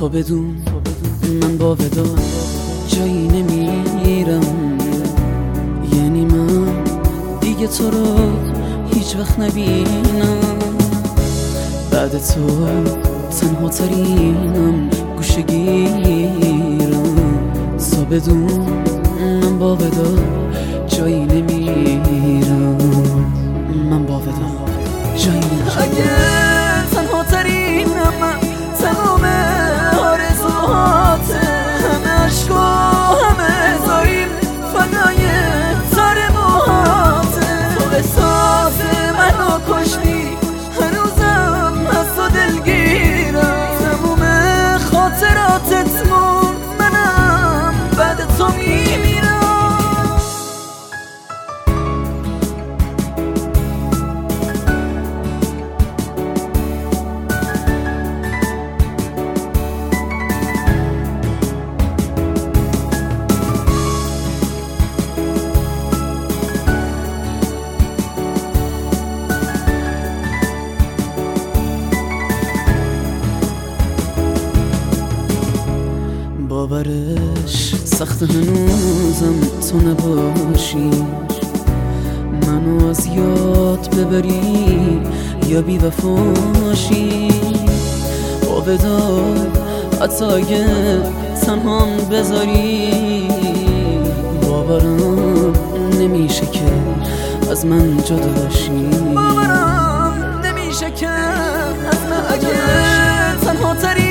تو بدون من با ودا جایی نمیرم، یعنی من دیگه تو رو هیچ وقت نبینم. بعد تو تنها ترینم، گوشه گیرم. تو بدون من با ودا جایی نمیرم، من با ودا جایی نمیرم. اگه تنها ترینم من، تمام آرزوهات، همه عشق و همه زاریم فدای تر موهات. تو احساس منو کشتی، هنوزم از تو دلگیرم. تموم خاطراتت مرد، منم بعد تو میمیرم. باورش سخت هنوزم تو نباشی، منو از یاد ببری یا بی وفاشی. با ودا حتی اگه تنهام بذاری، باورم نمیشه که از من جدا باشی. باورم نمیشه که از من جدا باشی. تنها تری